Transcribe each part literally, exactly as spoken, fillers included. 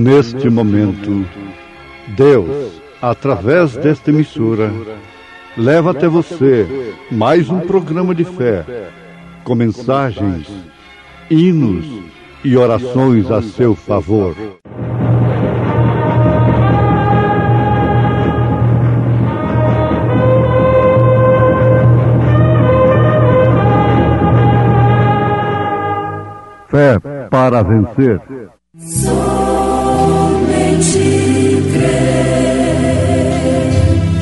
Neste momento, Deus, através desta emissora, leva até você mais um programa de fé, com mensagens, hinos e orações a seu favor. Fé para vencer. Somente crer,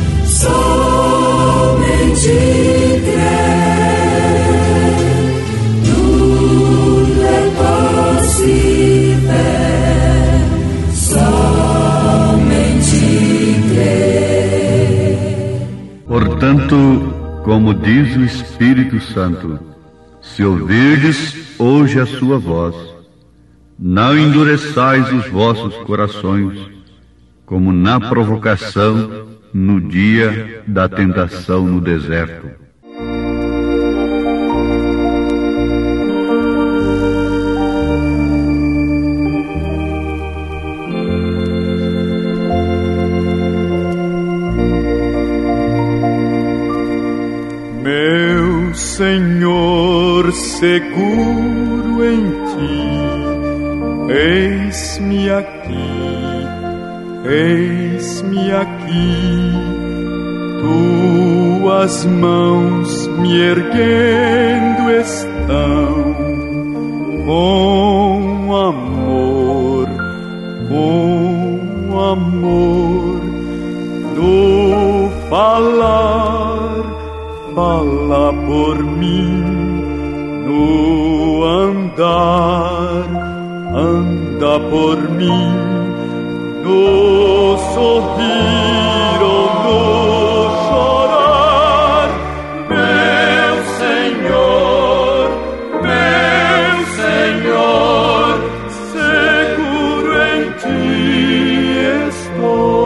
somente crer, tudo é possível, somente crer. Portanto, como diz o Espírito Santo, se ouvirdes hoje a sua voz, não endureçais os vossos corações, como na provocação no dia da tentação no deserto. Meu Senhor, seguro em ti, eis-me aqui, eis-me aqui, tuas mãos me erguendo estão, com amor, com amor, do falar, fala por mim, no andar, anda por mim, no sorrir ou no chorar, meu Senhor, meu Senhor, seguro em ti estou.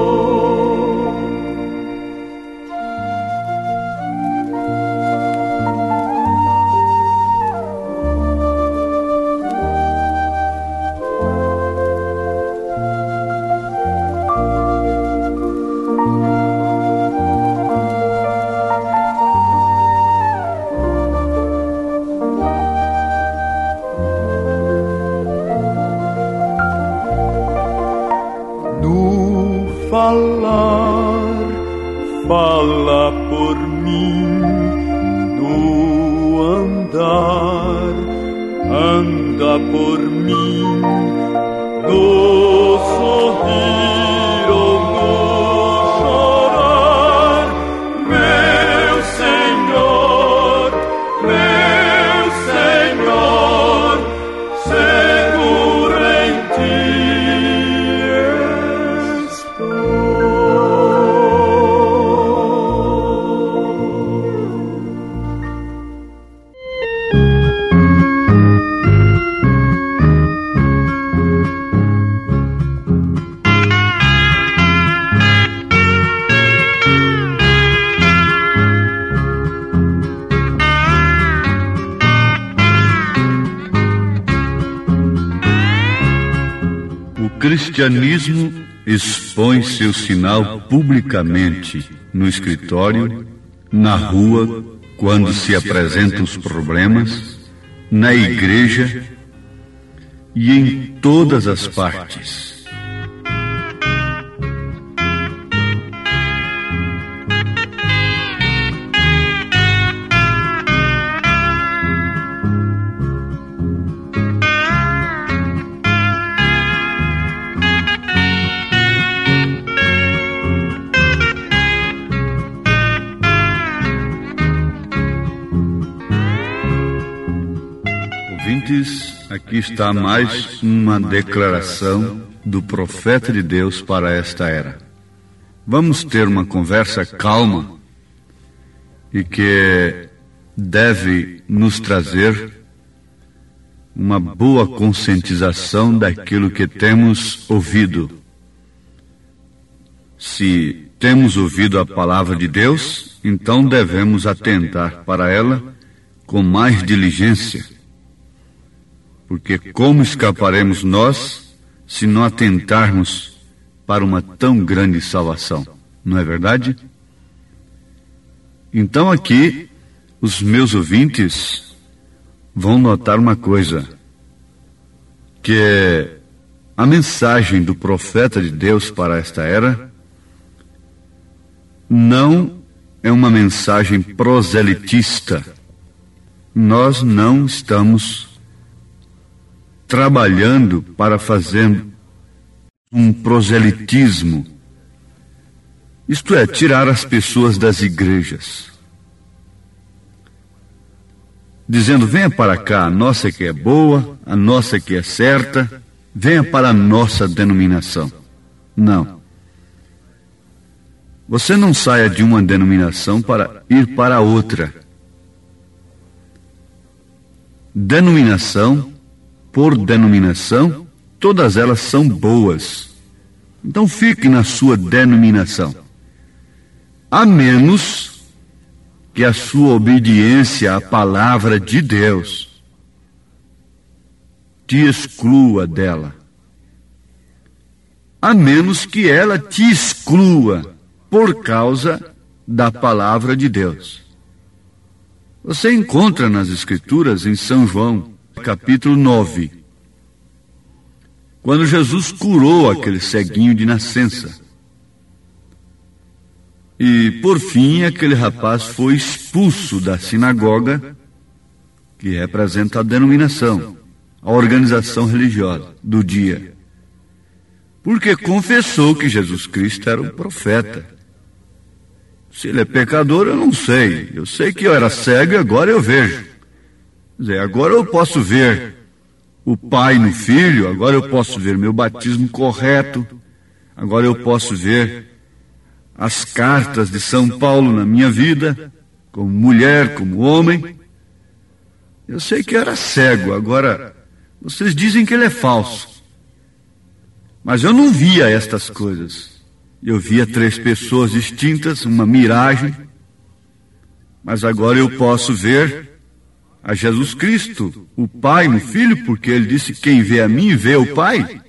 Falar, fala por mim, no andar, anda por mim, no sorrir ou no chorar, meu Senhor, meu Senhor, seguro em ti. O cristianismo expõe seu sinal publicamente no escritório, na rua, quando se apresentam os problemas, na igreja e em todas as partes. Aqui está mais uma declaração do profeta de Deus para esta era. Vamos ter uma conversa calma e que deve nos trazer uma boa conscientização daquilo que temos ouvido. Se temos ouvido a palavra de Deus, então devemos atentar para ela com mais diligência. Porque como escaparemos nós se não atentarmos para uma tão grande salvação. Não é verdade? Então aqui, os meus ouvintes vão notar uma coisa, que é a mensagem do profeta de Deus para esta era não é uma mensagem proselitista. Nós não estamos trabalhando para fazer um proselitismo, isto é, tirar as pessoas das igrejas, dizendo: venha para cá, a nossa que é boa, a nossa que é certa, venha para a nossa denominação. Não. Você não saia de uma denominação para ir para outra. Denominação por denominação, todas elas são boas. Então fique na sua denominação. A menos que a sua obediência à palavra de Deus te exclua dela. A menos que ela te exclua por causa da palavra de Deus. Você encontra nas Escrituras, em São João, capítulo nove, quando Jesus curou aquele ceguinho de nascença. E, por fim, aquele rapaz foi expulso da sinagoga, que representa a denominação, a organização religiosa do dia, porque confessou que Jesus Cristo era um profeta. Se ele é pecador, eu não sei. Eu sei que eu era cego e agora eu vejo. Quer dizer, agora eu posso ver o Pai no Filho, agora eu posso ver meu batismo correto, agora eu posso ver as cartas de São Paulo na minha vida, como mulher, como homem. Eu sei que eu era cego, agora vocês dizem que ele é falso. Mas eu não via estas coisas. Eu via três pessoas distintas, uma miragem, mas agora eu posso ver a Jesus Cristo, o Pai no Filho, porque ele disse: quem vê a mim, vê o Pai.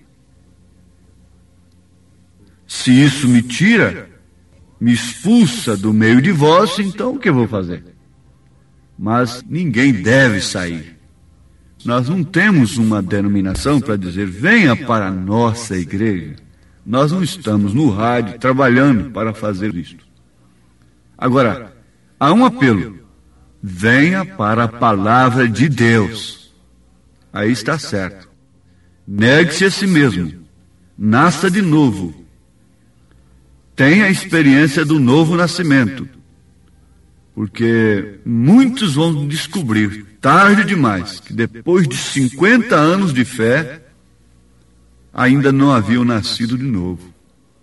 Se isso me tira, me expulsa do meio de vós, então o que eu vou fazer? Mas ninguém deve sair. Nós não temos uma denominação para dizer: venha para a nossa igreja. Nós não estamos no rádio trabalhando para fazer isto. Agora, há um apelo: venha para a palavra de Deus. Aí está certo. Negue-se a si mesmo. Nasça de novo. Tenha a experiência do novo nascimento. Porque muitos vão descobrir, tarde demais, que depois de cinquenta anos de fé, ainda não haviam nascido de novo.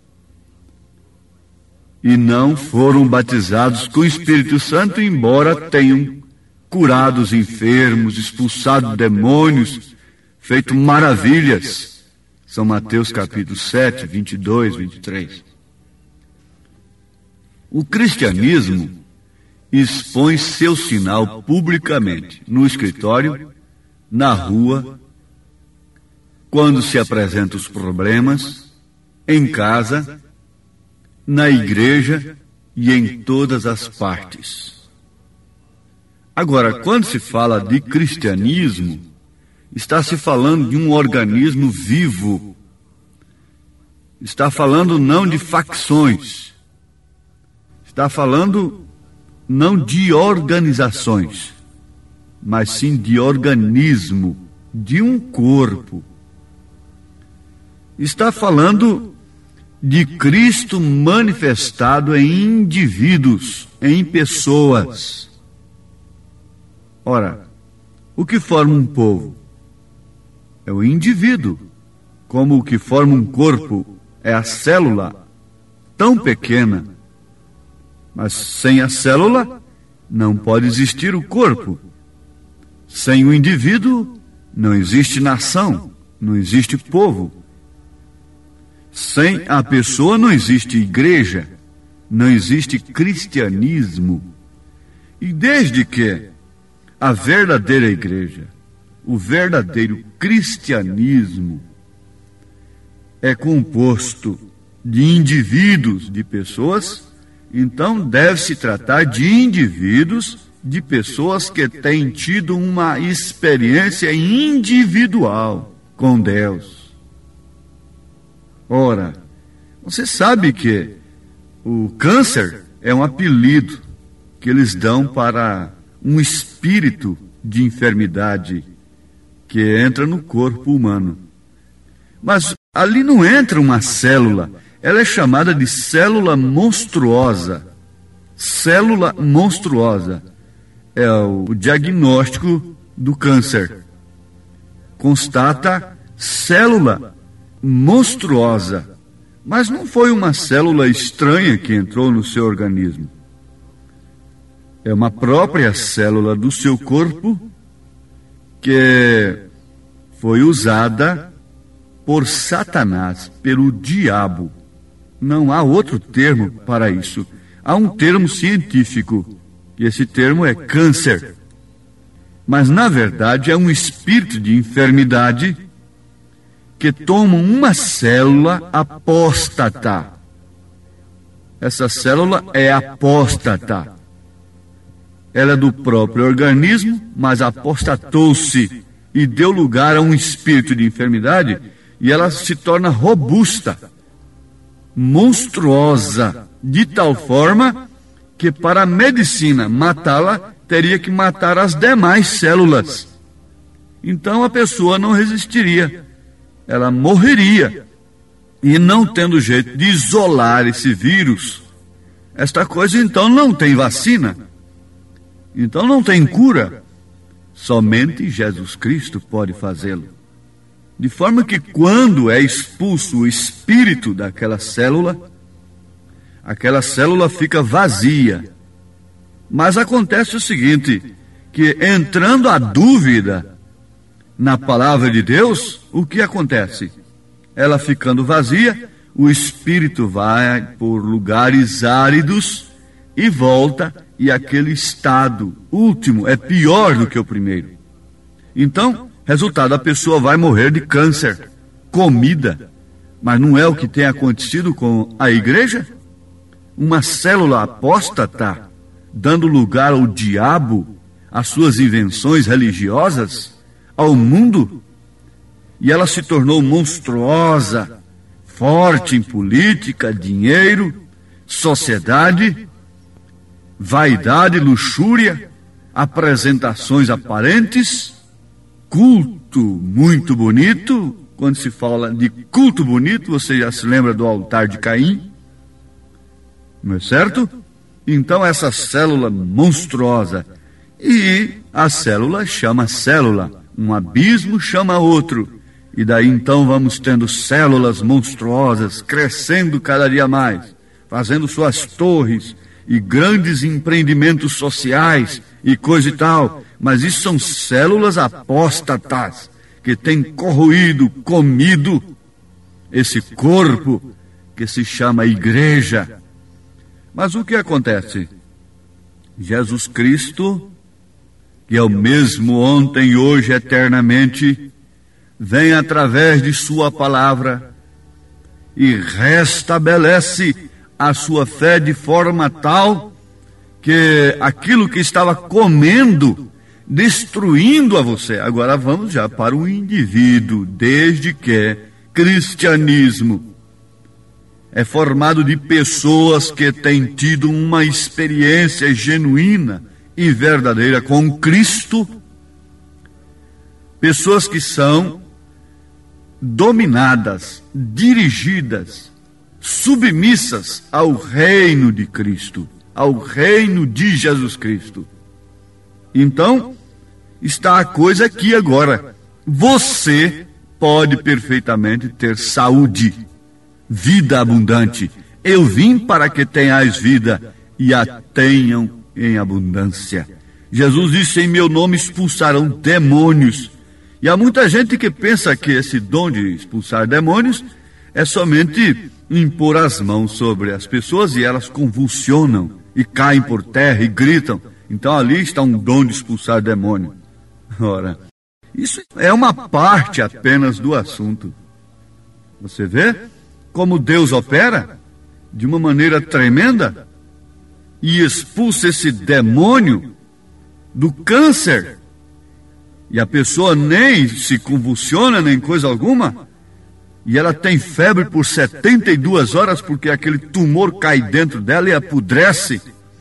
E não foram batizados com o Espírito Santo, embora tenham curado os enfermos, expulsado demônios, feito maravilhas. São Mateus capítulo sete, vinte e dois, vinte e três. O cristianismo expõe seu sinal publicamente, no escritório, na rua, quando se apresentam os problemas, em casa, na igreja e em todas as partes. Agora, quando se fala de cristianismo, está se falando de um organismo vivo. Está falando não de facções. Está falando não de organizações, mas sim de organismo, de um corpo. Está falando de Cristo manifestado em indivíduos, em pessoas. Ora, o que forma um povo? É o indivíduo, como o que forma um corpo é a célula, tão pequena. Mas sem a célula não pode existir o corpo. Sem o indivíduo não existe nação, não existe povo. Sem a pessoa não existe igreja, não existe cristianismo. E desde que a verdadeira igreja, o verdadeiro cristianismo, é composto de indivíduos, de pessoas, então deve-se tratar de indivíduos, de pessoas que têm tido uma experiência individual com Deus. Ora, você sabe que o câncer é um apelido que eles dão para um espírito de enfermidade que entra no corpo humano. Mas ali não entra uma célula, ela é chamada de célula monstruosa. Célula monstruosa é o diagnóstico do câncer. Constata célula monstruosa, mas não foi uma célula estranha que entrou no seu organismo. É uma própria célula do seu corpo que foi usada por Satanás, pelo diabo. Não há outro termo para isso. Há um termo científico, e esse termo é câncer. Mas, na verdade, é um espírito de enfermidade que toma uma célula apóstata. Essa célula é apóstata. Ela é do próprio organismo, mas apostatou-se e deu lugar a um espírito de enfermidade, e ela se torna robusta, monstruosa, de tal forma que para a medicina matá-la, teria que matar as demais células. Então a pessoa não resistiria, ela morreria. E não tendo jeito de isolar esse vírus, esta coisa então não tem vacina, então não tem cura. Somente Jesus Cristo pode fazê-lo. De forma que quando é expulso o espírito daquela célula, aquela célula fica vazia. Mas acontece o seguinte, que entrando a dúvida na palavra de Deus, o que acontece? Ela ficando vazia, o espírito vai por lugares áridos e volta, e aquele estado último é pior do que o primeiro. Então, resultado, a pessoa vai morrer de câncer, comida. Mas não é o que tem acontecido com a igreja? Uma célula apóstata, dando lugar ao diabo, às suas invenções religiosas, ao mundo, e ela se tornou monstruosa, forte em política, dinheiro, sociedade, vaidade, luxúria, apresentações aparentes, culto muito bonito. Quando se fala de culto bonito, você já se lembra do altar de Caim, não é certo? Então essa célula monstruosa, e a célula chama célula, um abismo chama outro, e daí então vamos tendo células monstruosas, crescendo cada dia mais, fazendo suas torres, e grandes empreendimentos sociais, e coisa e tal, mas isso são células apóstatas, que têm corroído, comido, esse corpo, que se chama igreja. Mas o que acontece? Jesus Cristo, que é o mesmo ontem, hoje, eternamente, vem através de sua palavra e restabelece a sua fé de forma tal que aquilo que estava comendo, destruindo a você. Agora vamos já para o indivíduo, desde que cristianismo é formado de pessoas que têm tido uma experiência genuína e verdadeira com Cristo, pessoas que são dominadas, dirigidas, submissas ao reino de Cristo, ao reino de Jesus Cristo. Então, está a coisa aqui agora. Você pode perfeitamente ter saúde, vida abundante. Eu vim para que tenhais vida e a tenham em abundância. Jesus disse: em meu nome expulsarão demônios. E há muita gente que pensa que esse dom de expulsar demônios é somente impor as mãos sobre as pessoas e elas convulsionam e caem por terra e gritam. Então ali está um dom de expulsar demônio. Ora, isso é uma parte apenas do assunto. Você vê como Deus opera de uma maneira tremenda e expulsa esse demônio do câncer. E a pessoa nem se convulsiona, nem coisa alguma, e ela tem febre por setenta e duas horas, porque aquele tumor cai dentro dela e apodrece.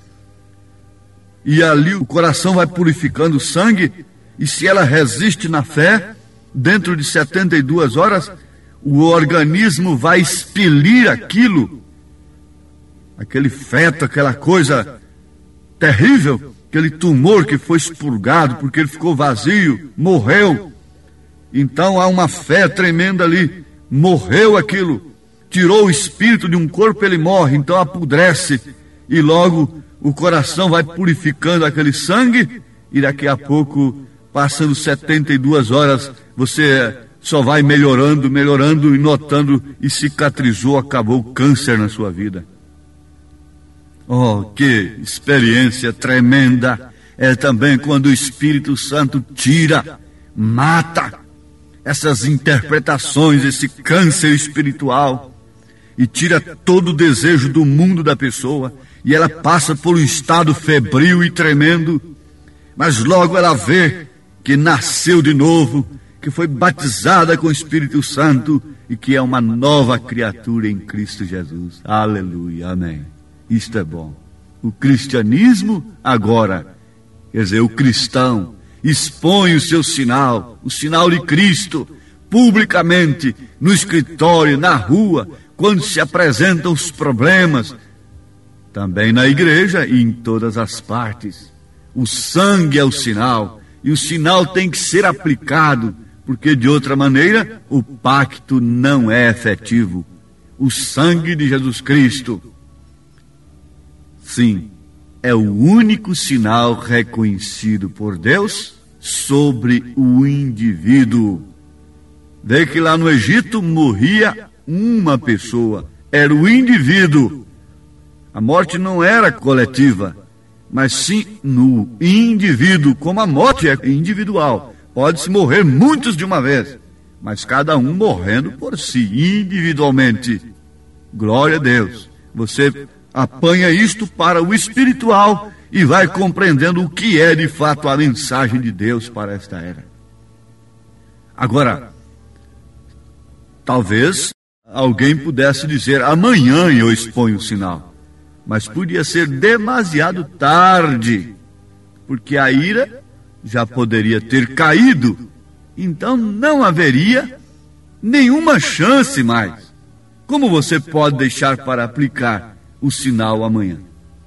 E ali o coração vai purificando o sangue, e se ela resiste na fé, dentro de setenta e duas horas, o organismo vai expelir aquilo, aquele feto, aquela coisa terrível, aquele tumor que foi expurgado, porque ele ficou vazio, morreu. Então há uma fé tremenda ali, morreu aquilo, tirou o espírito de um corpo, ele morre, então apodrece, e logo o coração vai purificando aquele sangue, e daqui a pouco, passando setenta e duas horas, você só vai melhorando, melhorando e notando, e cicatrizou, acabou o câncer na sua vida. Oh, que experiência tremenda é também quando o Espírito Santo tira, mata essas interpretações, esse câncer espiritual, e tira todo o desejo do mundo da pessoa, e ela passa por um estado febril e tremendo, mas logo ela vê que nasceu de novo, que foi batizada com o Espírito Santo e que é uma nova criatura em Cristo Jesus. Aleluia, amém. Isto é bom. O cristianismo agora, quer dizer, o cristão expõe o seu sinal, o sinal de Cristo, publicamente, no escritório, na rua, quando se apresentam os problemas, também na igreja e em todas as partes. O sangue é o sinal, e o sinal tem que ser aplicado, porque de outra maneira o pacto não é efetivo. O sangue de Jesus Cristo, sim, é o único sinal reconhecido por Deus sobre o indivíduo. Vê que lá no Egito morria uma pessoa, era o indivíduo. A morte não era coletiva, mas sim no indivíduo, como a morte é individual. Pode-se morrer muitos de uma vez, mas cada um morrendo por si, individualmente. Glória a Deus. Você apanha isto para o espiritual e vai compreendendo o que é de fato a mensagem de Deus para esta era. Agora, talvez alguém pudesse dizer, amanhã eu exponho o sinal. Mas podia ser demasiado tarde, porque a ira já poderia ter caído, então não haveria nenhuma chance mais. Como você pode deixar para aplicar o sinal amanhã?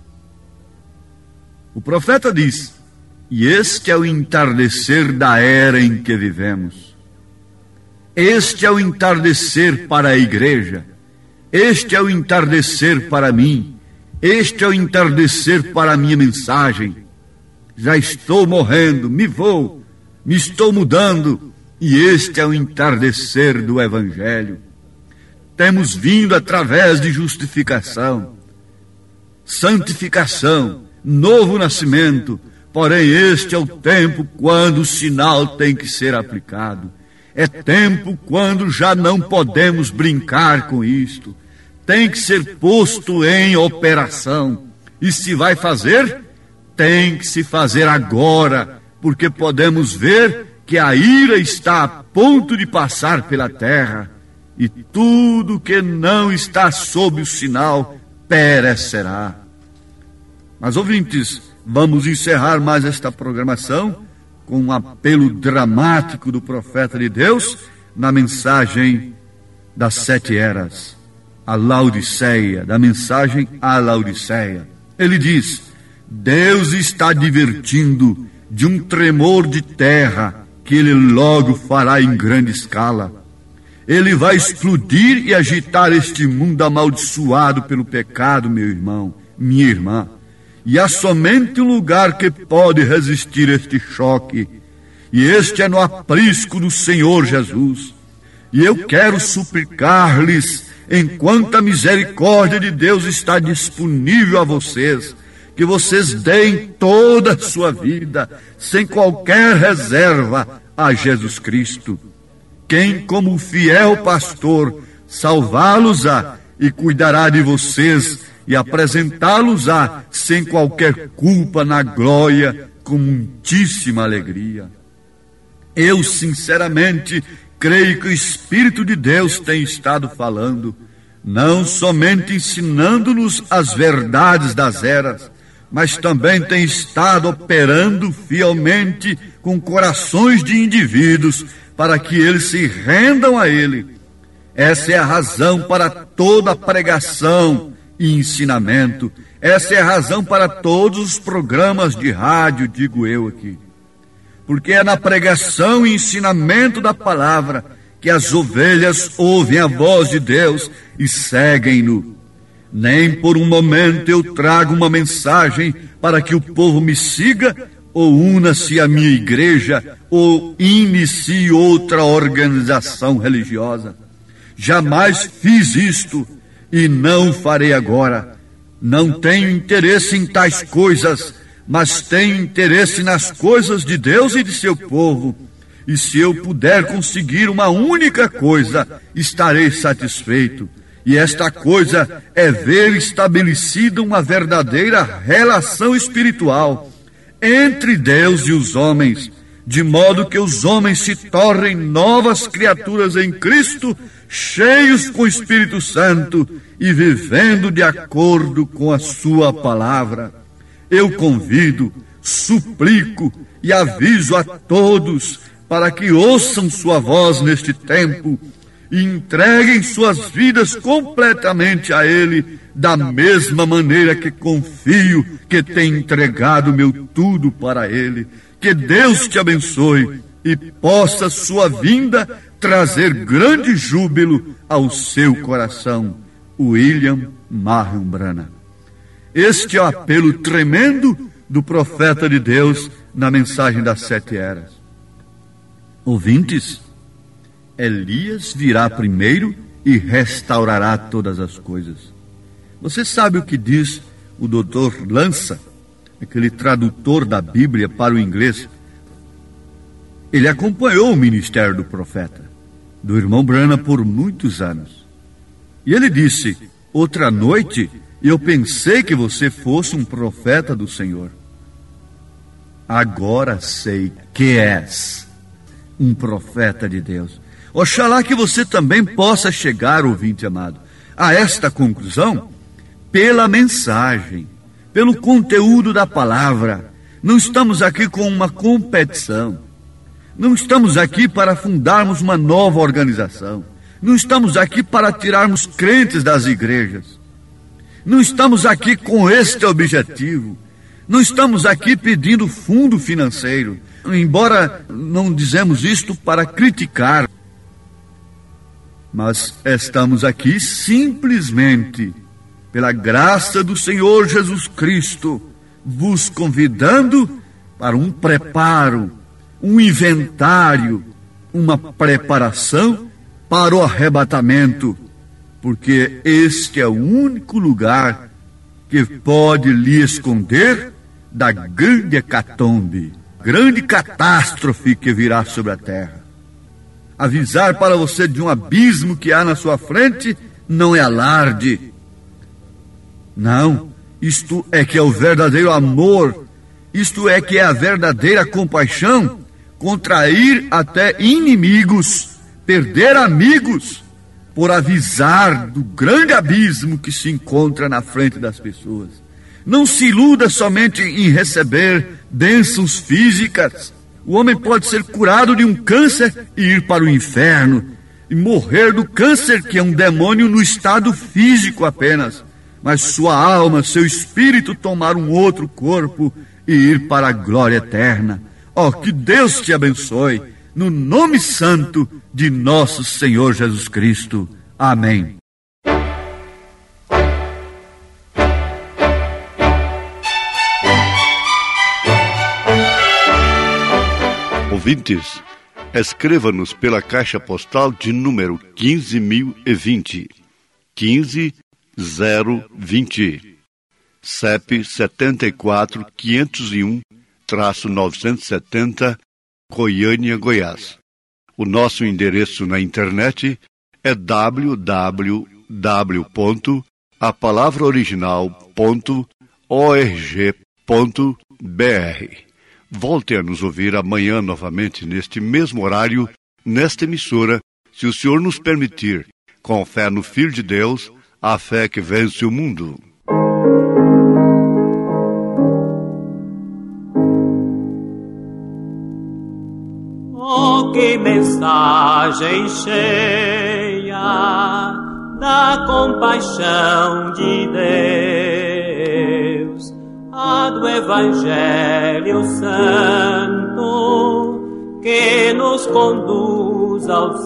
O profeta diz, e este é o entardecer da era em que vivemos. Este é o entardecer para a igreja. Este é o entardecer para mim. Este é o entardecer para a minha mensagem. Já estou morrendo, me vou, me estou mudando, e este é o entardecer do Evangelho. Temos vindo através de justificação, santificação, novo nascimento, porém este é o tempo quando o sinal tem que ser aplicado. É tempo quando já não podemos brincar com isto. Tem que ser posto em operação. E se vai fazer, tem que se fazer agora, porque podemos ver que a ira está a ponto de passar pela terra, e tudo que não está sob o sinal perecerá. Mas, ouvintes, vamos encerrar mais esta programação com um apelo dramático do profeta de Deus na mensagem das sete eras, a Laodiceia, da mensagem à Laodiceia. Ele diz, Deus está advertindo de um tremor de terra que ele logo fará em grande escala. Ele vai explodir e agitar este mundo amaldiçoado pelo pecado, meu irmão, minha irmã. E há somente um lugar que pode resistir este choque, e este é no aprisco do Senhor Jesus. E eu quero suplicar-lhes, enquanto a misericórdia de Deus está disponível a vocês, que vocês deem toda a sua vida, sem qualquer reserva, a Jesus Cristo. Quem, como fiel pastor, salvá-los-á e cuidará de vocês e apresentá-los-á sem qualquer culpa na glória com muitíssima alegria. Eu, sinceramente, creio que o Espírito de Deus tem estado falando, não somente ensinando-nos as verdades das eras, mas também tem estado operando fielmente com corações de indivíduos para que eles se rendam a Ele. Essa é a razão para toda a pregação e ensinamento. Essa é a razão para todos os programas de rádio, digo eu aqui. Porque é na pregação e ensinamento da palavra que as ovelhas ouvem a voz de Deus e seguem-no. Nem por um momento eu trago uma mensagem para que o povo me siga, ou una-se à minha igreja, ou inicie outra organização religiosa. Jamais fiz isto e não farei agora. Não tenho interesse em tais coisas, mas tenho interesse nas coisas de Deus e de seu povo. E se eu puder conseguir uma única coisa, estarei satisfeito. E esta coisa é ver estabelecida uma verdadeira relação espiritual entre Deus e os homens, de modo que os homens se tornem novas criaturas em Cristo, cheios com o Espírito Santo e vivendo de acordo com a sua palavra. Eu convido, suplico e aviso a todos para que ouçam sua voz neste tempo e entreguem suas vidas completamente a Ele, da mesma maneira que confio que tenho entregado meu tudo para Ele. Que Deus te abençoe e possa sua vinda trazer grande júbilo ao seu coração. William Marion Branham. Este é o apelo tremendo do profeta de Deus na mensagem das sete eras. Ouvintes, Elias virá primeiro e restaurará todas as coisas. Você sabe o que diz o doutor Lança, aquele tradutor da Bíblia para o inglês? Ele acompanhou o ministério do profeta, do irmão Branham, por muitos anos. E ele disse: outra noite eu pensei que você fosse um profeta do Senhor. Agora sei que és um profeta de Deus. Oxalá que você também possa chegar, ouvinte amado, a esta conclusão pela mensagem, pelo conteúdo da palavra. Não estamos aqui com uma competição. Não estamos aqui para fundarmos uma nova organização. Não estamos aqui para tirarmos crentes das igrejas. Não estamos aqui com este objetivo. Não estamos aqui pedindo fundo financeiro. Embora não dizemos isto para criticar, mas estamos aqui simplesmente pela graça do Senhor Jesus Cristo, vos convidando para um preparo, um inventário, uma preparação para o arrebatamento, porque este é o único lugar que pode lhe esconder da grande hecatombe, grande catástrofe que virá sobre a terra. Avisar para você de um abismo que há na sua frente não é alarde. Não, isto é que é o verdadeiro amor, isto é que é a verdadeira compaixão, contrair até inimigos, perder amigos, por avisar do grande abismo que se encontra na frente das pessoas. Não se iluda somente em receber bênçãos físicas. O homem pode ser curado de um câncer e ir para o inferno, e morrer do câncer, que é um demônio no estado físico apenas, mas sua alma, seu espírito tomar um outro corpo e ir para a glória eterna. Oh, que Deus te abençoe, no nome santo de nosso Senhor Jesus Cristo. Amém. Ouvintes, escreva-nos pela caixa postal de número quinze mil e vinte, quinze zero vinte, C E P setenta e quatro, quinhentos e um, novecentos e setenta, Goiânia, Goiás. O nosso endereço na internet é w w w ponto a palavra original ponto org ponto b r. Volte a nos ouvir amanhã novamente neste mesmo horário, nesta emissora, se o Senhor nos permitir, com fé no Filho de Deus, a fé que vence o mundo. Oh, que mensagem cheia da compaixão de Deus, a do Evangelho Santo que nos conduz aos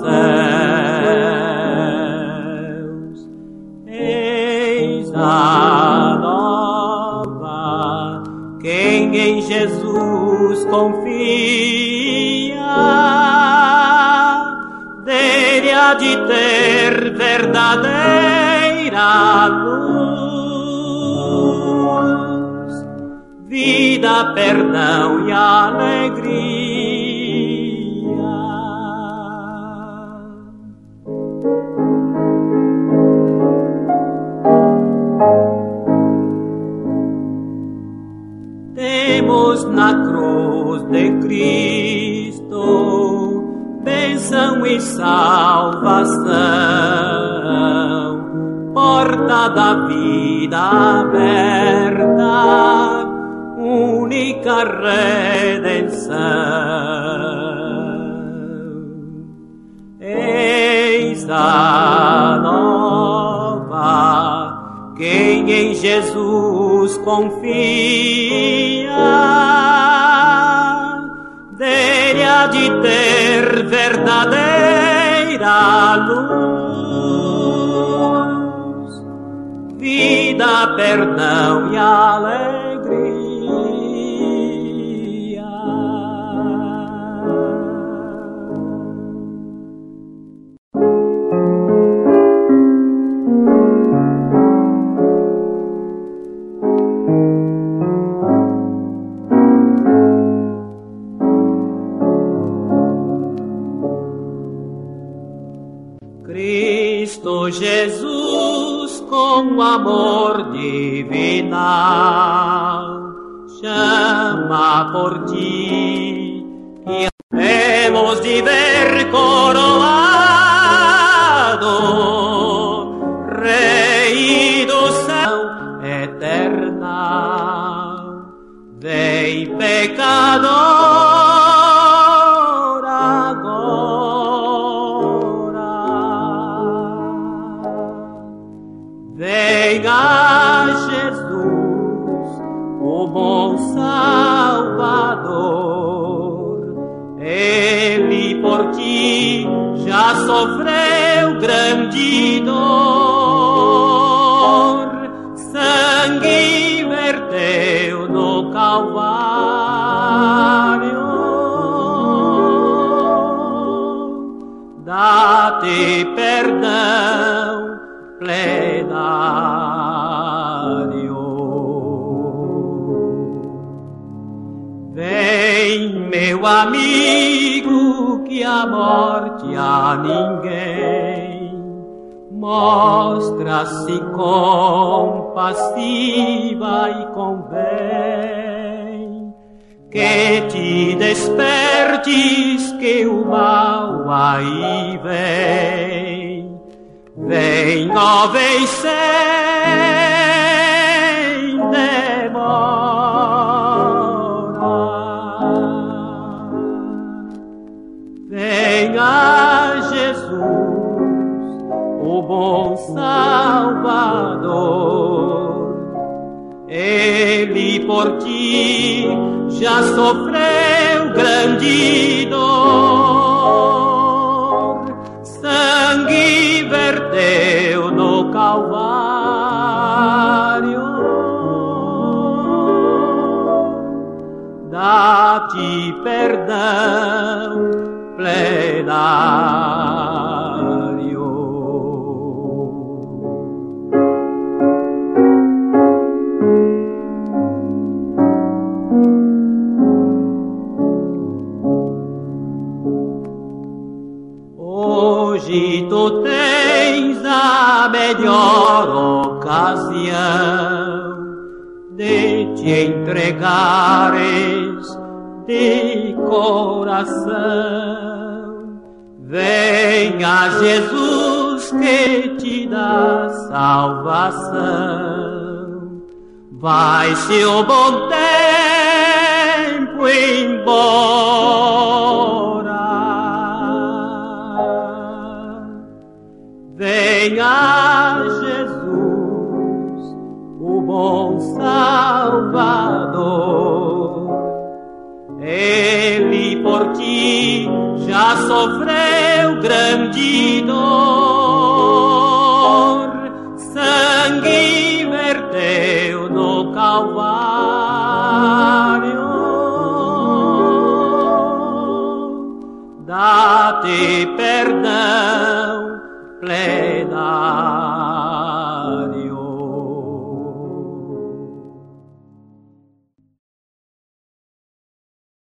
céus. Eis a nova, quem em Jesus confia, dele há de ter verdadeira luz, vida, perdão e alegria. Temos na cruz de Cristo bênção e salvação, porta da vida aberta, única redenção. Eis a nova, quem em Jesus confia, dele há de ter verdadeira luz, vida, perdão e alegria. Cristo Jesus, com amor divinal, chama por ti e hemos de ver coroado, Rei do céu eterno. Vem, pecador, venha Jesus, o bom Salvador. Ele por ti já sofreu grande dor, sangue verteu no Calvário. Dá-te perdão plenário. Vem, meu amigo, que a morte a ninguém mostra-se compassiva e convém que te despertes, que o mal aí vem. Vem, ó, vem sem demora. Venha Jesus, o bom Salvador. Ele por ti já sofreu grande dor, sangue verteu no Calvário. Dá-te perdão plenário. Hoje tu tens de te entregares de coração. Venha Jesus que te dá salvação. Vai-se o bom tempo embora. Venha Jesus, o bom Salvador. Ele por ti já sofreu grande dor, sangue verteu no Calvário. Dá-te perdão plena.